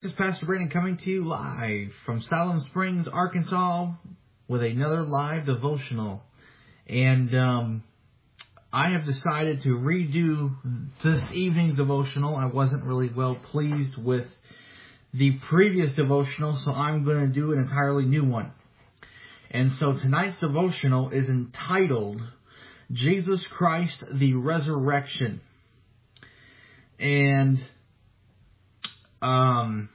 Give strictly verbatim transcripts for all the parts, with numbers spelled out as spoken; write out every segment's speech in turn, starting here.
This is Pastor Brandon coming to you live from Salem Springs, Arkansas, with another live devotional. And um, I have decided to redo this evening's devotional. I wasn't really well pleased with the previous devotional, so I'm going to do an entirely new one. And so tonight's devotional is entitled, Jesus Christ, the Resurrection. And um,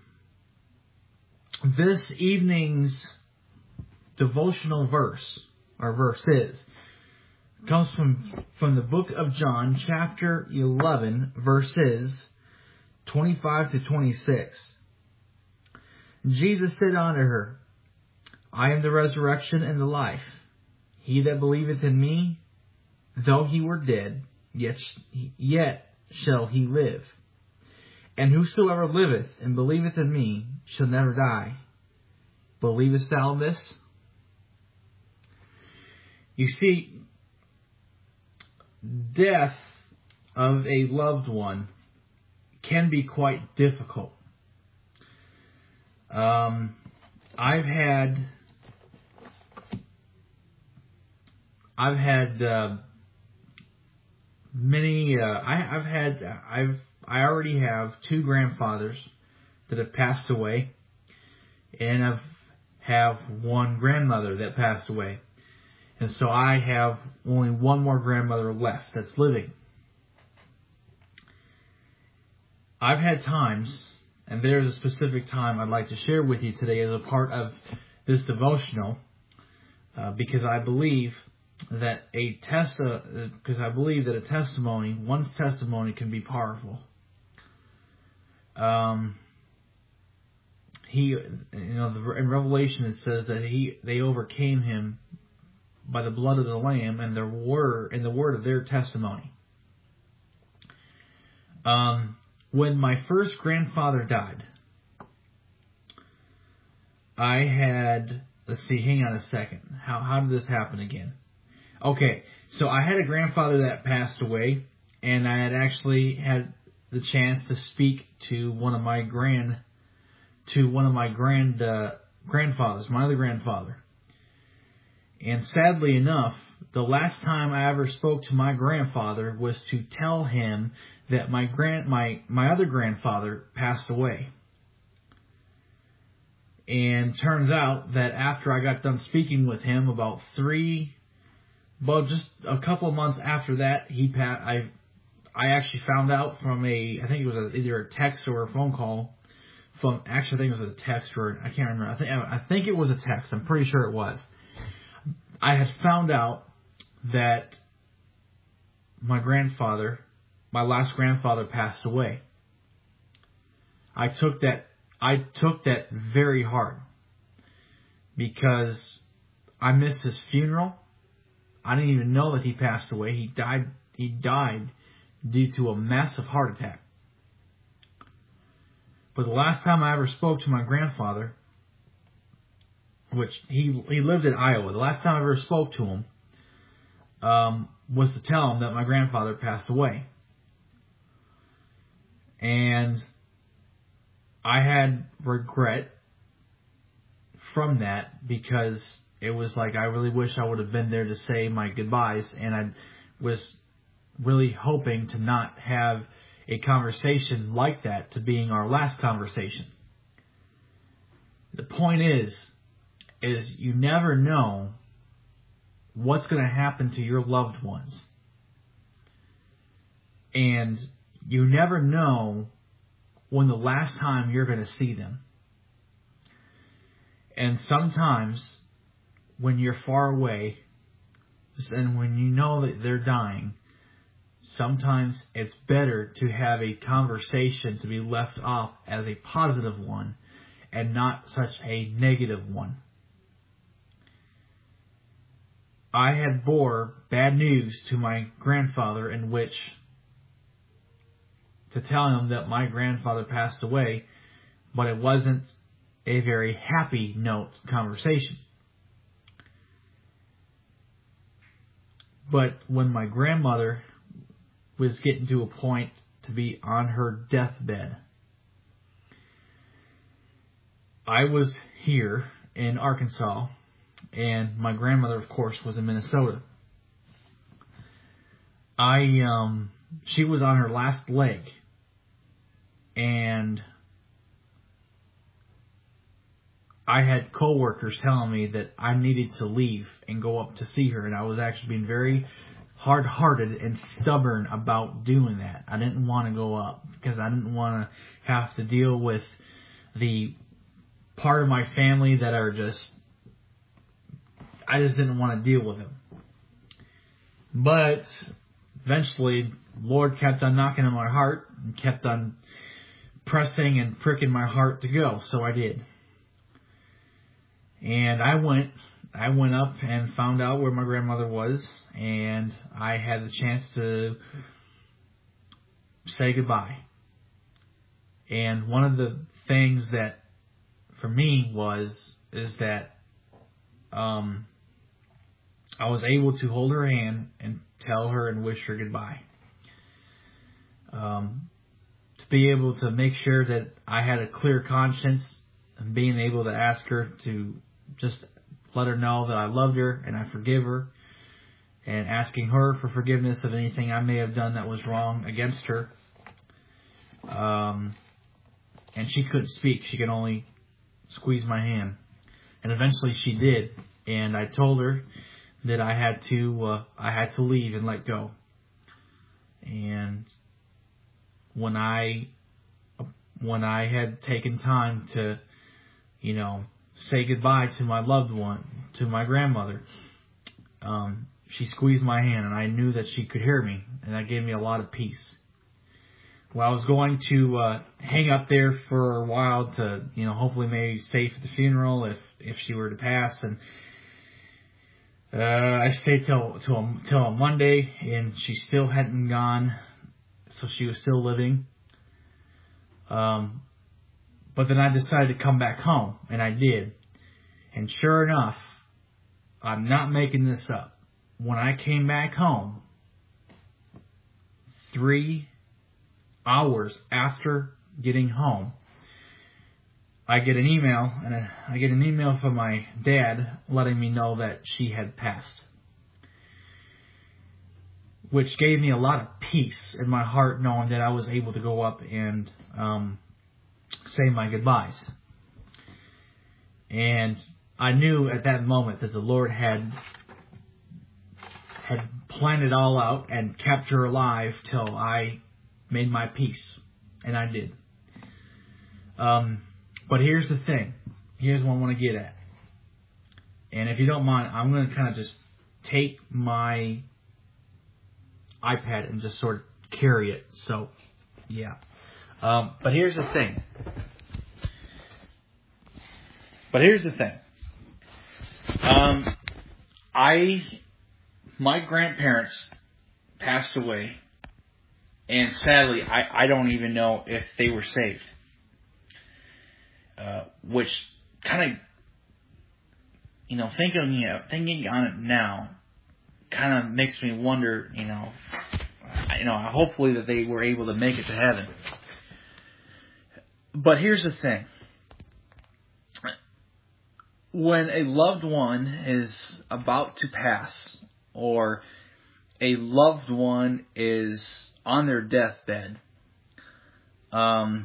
this evening's devotional verse, or verses, comes from, from the book of John, chapter eleven, verses twenty-five to twenty-six. Jesus said unto her, I am the resurrection and the life. He that believeth in me, though he were dead, yet, yet shall he live. And whosoever liveth and believeth in me shall never die. Believest thou this? You see, death of a loved one can be quite difficult. Um, I've had, I've had uh, many. Uh, I, I've had. I've. I already have two grandfathers that have passed away, and I have one grandmother that passed away, and so I have only one more grandmother left that's living. I've had times, and there's a specific time I'd like to share with you today as a part of this devotional, uh, because I believe that a test, uh, because I believe that a testimony, one's testimony, can be powerful. Um, he, you know, the, in Revelation it says that he, they overcame him by the blood of the Lamb and the word, and the word of their testimony. Um, when my first grandfather died, I had, let's see, hang on a second. How, how did this happen again? Okay, so I had a grandfather that passed away, and I had actually had the chance to speak to one of my grand, to one of my grand, uh, grandfathers, my other grandfather. And sadly enough, the last time I ever spoke to my grandfather was to tell him that my grand, my, my other grandfather passed away. And turns out that after I got done speaking with him, about three, well, just a couple of months after that, he passed. I, I actually found out from a, I think it was a, either a text or a phone call from, actually I think it was a text or, I can't remember. I think, I think it was a text. I'm pretty sure it was. I had found out that my grandfather, my last grandfather passed away. I took that, I took that very hard because I missed his funeral. I didn't even know that he passed away. He died, he died due to a massive heart attack. But the last time I ever spoke to my grandfather, which he he lived in Iowa, the last time I ever spoke to him um, was to tell him that my grandfather passed away. And I had regret from that because it was like I really wish I would have been there to say my goodbyes, and I was really hoping to not have a conversation like that to being our last conversation. The point is, is you never know what's going to happen to your loved ones. And you never know when the last time you're going to see them. And sometimes when you're far away and when you know that they're dying, sometimes it's better to have a conversation to be left off as a positive one and not such a negative one. I had bore bad news to my grandfather in which to tell him that my grandfather passed away, but it wasn't a very happy note conversation. But when my grandmother was getting to a point to be on her deathbed, I was here in Arkansas, and my grandmother, of course, was in Minnesota. I, um, she was on her last leg, and I had coworkers telling me that I needed to leave and go up to see her, and I was actually being very hard-hearted and stubborn about doing that. I didn't want to go up because I didn't want to have to deal with the part of my family that are just, I just didn't want to deal with them. But eventually, Lord kept on knocking on my heart and kept on pressing and pricking my heart to go, so I did. And I went, I went up and found out where my grandmother was, and I had the chance to say goodbye. And one of the things that for me was, is that um, I was able to hold her hand and tell her and wish her goodbye. Um, to be able to make sure that I had a clear conscience and being able to ask her to just let her know that I loved her and I forgive her, and asking her for forgiveness of anything I may have done that was wrong against her. Um, and she couldn't speak. She could only squeeze my hand. And eventually she did. And I told her that I had to, uh, I had to leave and let go. And when I, when I had taken time to, you know, say goodbye to my loved one, to my grandmother, um, she squeezed my hand, and I knew that she could hear me, and that gave me a lot of peace. Well, I was going to uh, hang up there for a while to, you know, hopefully maybe stay for the funeral if if she were to pass, and uh, I stayed till till till a Monday, and she still hadn't gone, so she was still living. Um, but then I decided to come back home, and I did, and sure enough, I'm not making this up. When I came back home, three hours after getting home, I get an email, and I get an email from my dad letting me know that she had passed, which gave me a lot of peace in my heart, knowing that I was able to go up and um, say my goodbyes. And I knew at that moment that the Lord had had planned it all out and kept her alive till I made my peace. And I did. Um, but here's the thing. Here's what I want to get at. And if you don't mind, I'm going to kind of just take my iPad and just sort of carry it. So, yeah. Um, but here's the thing. But here's the thing. Um, I... My grandparents passed away, and sadly, I, I don't even know if they were saved. Uh, which kind of, you know, thinking, you know, thinking on it now, kind of makes me wonder, you know, you know, hopefully that they were able to make it to heaven. But here's the thing. When a loved one is about to pass, or a loved one is on their deathbed, um,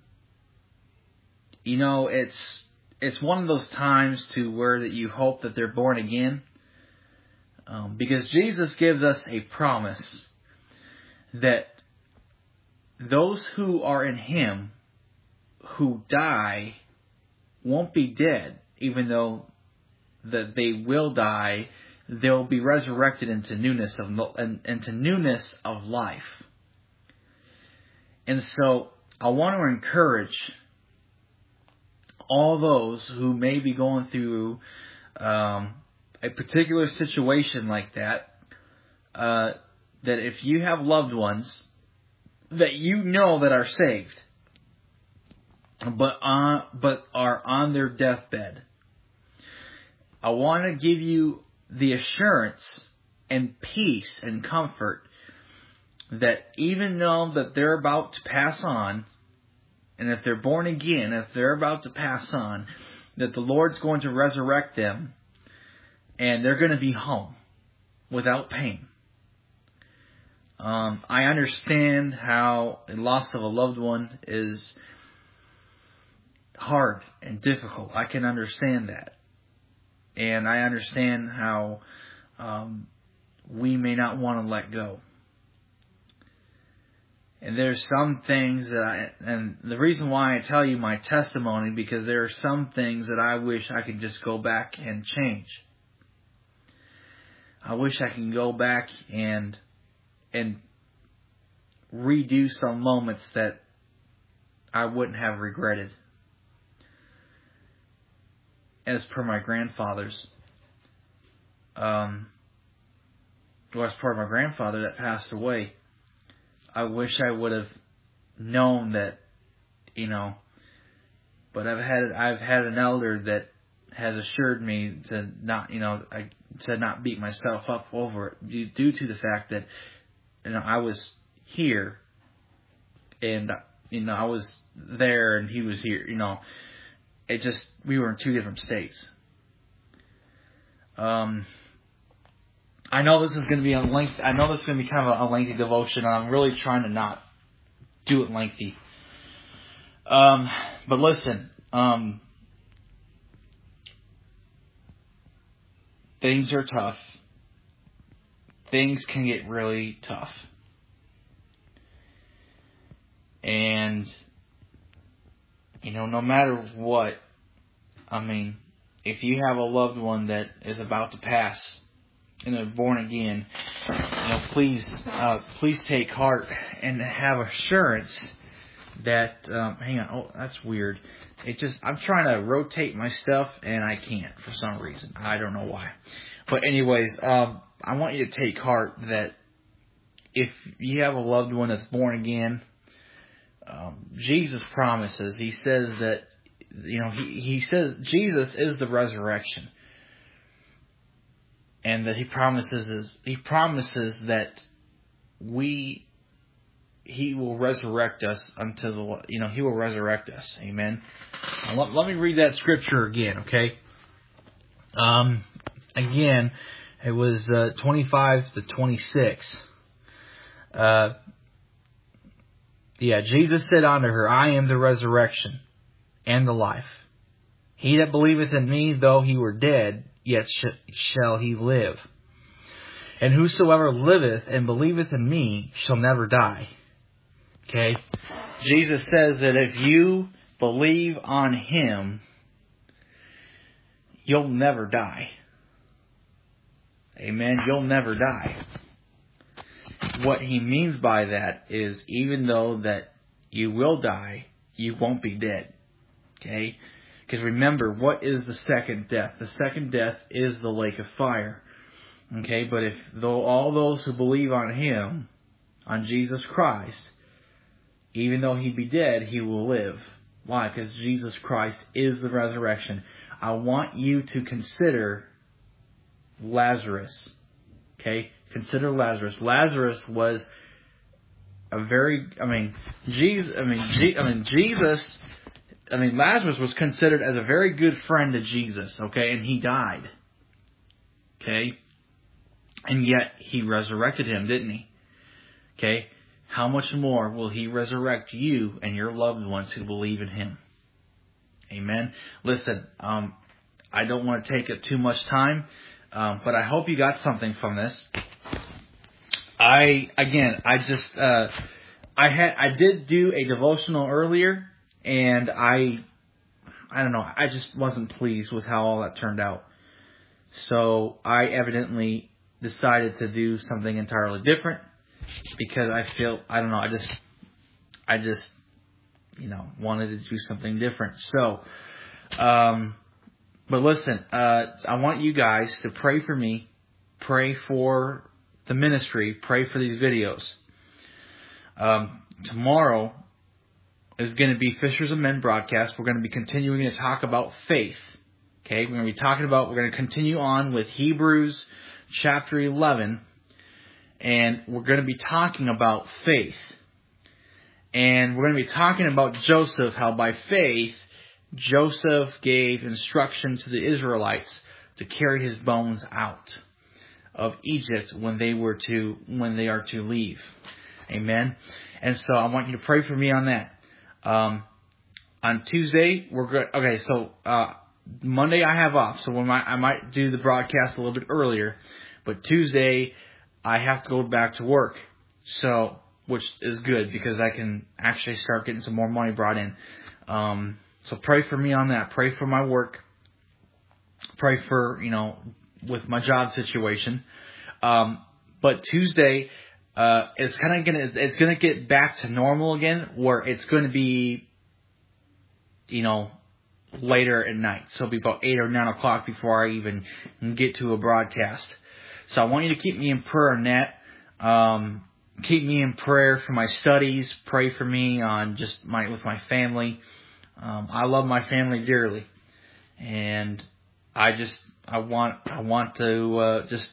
you know, it's it's one of those times to where that you hope that they're born again, um, because Jesus gives us a promise that those who are in Him, who die, won't be dead, even though that they will die. They'll be resurrected into newness of into newness of life. And so I want to encourage all those who may be going through um, a particular situation like that, uh, that if you have loved ones that you know that are saved, but on but are on their deathbed, I want to give you the assurance and peace and comfort that even though that they're about to pass on, and if they're born again, if they're about to pass on, that the Lord's going to resurrect them, and they're going to be home without pain. Um, I understand how a loss of a loved one is hard and difficult. I can understand that. And I understand how um, we may not want to let go. And there's some things that I, and the reason why I tell you my testimony, because there are some things that I wish I could just go back and change. I wish I can go back and and redo some moments that I wouldn't have regretted. As per my grandfather's, um, well, as per my grandfather that passed away, I wish I would have known that, you know, but I've had I've had an elder that has assured me to not, you know, I, to not beat myself up over it due, due to the fact that, you know, I was here and, you know, I was there and he was here, you know, it just, we were in two different states. Um, I know this is going to be a length, I know this is going to be kind of a, a lengthy devotion, and I'm really trying to not do it lengthy. Um, but listen, um, things are tough. Things can get really tough. And, you know, no matter what, I mean, if you have a loved one that is about to pass and they're born again, you know, please, uh, please take heart and have assurance that, um, hang on, oh, that's weird. It just, I'm trying to rotate my stuff and I can't for some reason. I don't know why. But anyways, um, I want you to take heart that if you have a loved one that's born again, um, Jesus promises, he says that, you know, he, he says Jesus is the resurrection. And that he promises is, he promises that we, he will resurrect us unto the, you know, he will resurrect us. Amen. Now, let, let me read that scripture again, okay? Um, again, it was uh, twenty-five to twenty-six. Uh, yeah, Jesus said unto her, I am the resurrection and the life. He that believeth in me, though he were dead, yet sh- shall he live. And whosoever liveth and believeth in me shall never die. Okay? Jesus says that if you believe on him, you'll never die. Amen? You'll never die. What he means by that is even though that you will die, you won't be dead. Okay? Because remember, what is the second death? The second death is the lake of fire. Okay? But if though all those who believe on him, on Jesus Christ, even though he be dead, he will live. Why? Because Jesus Christ is the resurrection. I want you to consider Lazarus. Okay? Consider Lazarus. Lazarus was a very, I mean, Jesus, I mean, G, I mean, Jesus, I mean, Lazarus was considered as a very good friend to Jesus, okay? And he died. Okay? And yet, he resurrected him, didn't he? Okay? How much more will he resurrect you and your loved ones who believe in him? Amen? Listen, um, I don't want to take up too much time, um, but I hope you got something from this. I, again, I just, uh, I had, I did do a devotional earlier, and I, I don't know, I just wasn't pleased with how all that turned out. So I evidently decided to do something entirely different because I feel, I don't know, I just, I just, you know, wanted to do something different. So, um, but listen, uh, I want you guys to pray for me, pray for the ministry, pray for these videos. Um, tomorrow is going to be Fishers of Men broadcast. We're going to be continuing to talk about faith. Okay, we're going to be talking about, we're going to continue on with Hebrews chapter eleven, and we're going to be talking about faith. And we're going to be talking about Joseph, how by faith, Joseph gave instruction to the Israelites to carry his bones out of Egypt when they were to, when they are to leave. Amen. And so I want you to pray for me on that. Um, on Tuesday, we're good. Okay, so, uh, Monday I have off, so we might, I might do the broadcast a little bit earlier, but Tuesday I have to go back to work. So, which is good because I can actually start getting some more money brought in. Um, so pray for me on that. Pray for my work. Pray for, you know, with my job situation. Um, but Tuesday, uh, it's kind of gonna, it's gonna get back to normal again, where it's gonna be, you know, later at night. So it'll be about eight or nine o'clock before I even get to a broadcast. So I want you to keep me in prayer on that. Um, keep me in prayer for my studies. Pray for me on just my, with my family. Um, I love my family dearly. And I just, I want, I want to, uh, just,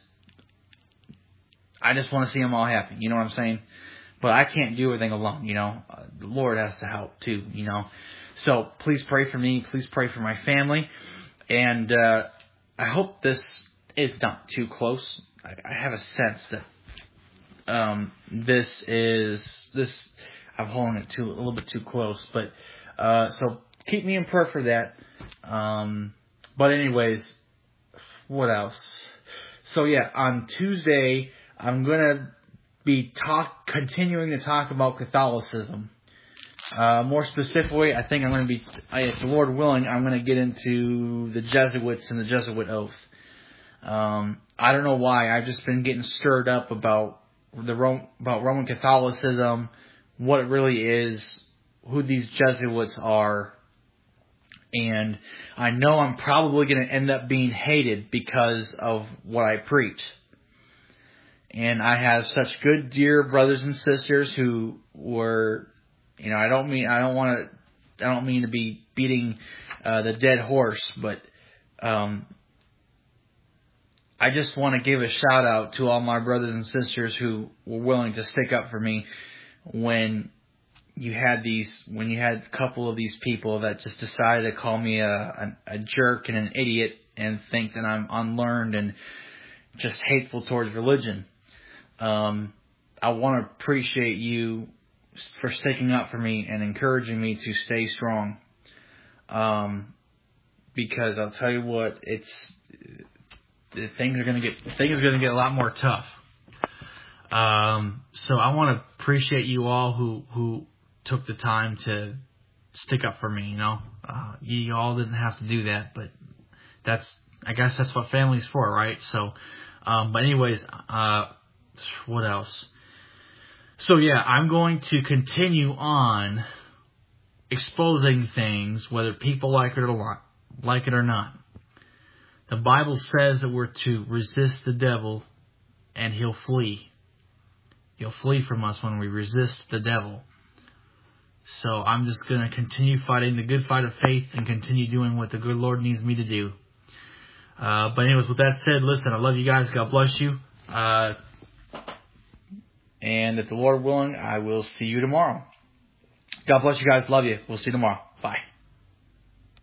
I just want to see them all happy. You know what I'm saying? But I can't do everything alone, you know. Uh, the Lord has to help too, you know. So please pray for me. Please pray for my family. And, uh, I hope this is not too close. I, I have a sense that, um, this is, this, I'm holding it too, a little bit too close. But, uh, so keep me in prayer for that. Um, but anyways, what else? So yeah, on Tuesday, I'm going to be talk, continuing to talk about Catholicism. Uh, more specifically, I think I'm going to be, if the Lord willing, I'm going to get into the Jesuits and the Jesuit oath. Um, I don't know why. I've just been getting stirred up about the Rome, about Roman Catholicism, what it really is, who these Jesuits are. And I know I'm probably going to end up being hated because of what I preach. And I have such good, dear brothers and sisters who were, you know, I don't mean, I don't want to, I don't mean to be beating uh, the dead horse, but um, I just want to give a shout out to all my brothers and sisters who were willing to stick up for me when you had these, when you had a couple of these people that just decided to call me a, a, a jerk and an idiot and think that I'm unlearned and just hateful towards religion. Um, I want to appreciate you for sticking up for me and encouraging me to stay strong. Um, because I'll tell you what, it's, things are going to get, things are going to get a lot more tough. Um, so I want to appreciate you all who, who took the time to stick up for me, you know. Uh, you all didn't have to do that, but that's, I guess that's what family's for, right? So, um, but anyways, uh, what else? So yeah, I'm going to continue on exposing things, whether people like it or not, like it or not. The Bible says that we're to resist the devil and he'll flee. He'll flee from us when we resist the devil. So I'm just going to continue fighting the good fight of faith and continue doing what the good Lord needs me to do. Uh, but anyways, with that said, listen, I love you guys. God bless you. Uh, and if the Lord willing, I will see you tomorrow. God bless you guys. Love you. We'll see you tomorrow. Bye.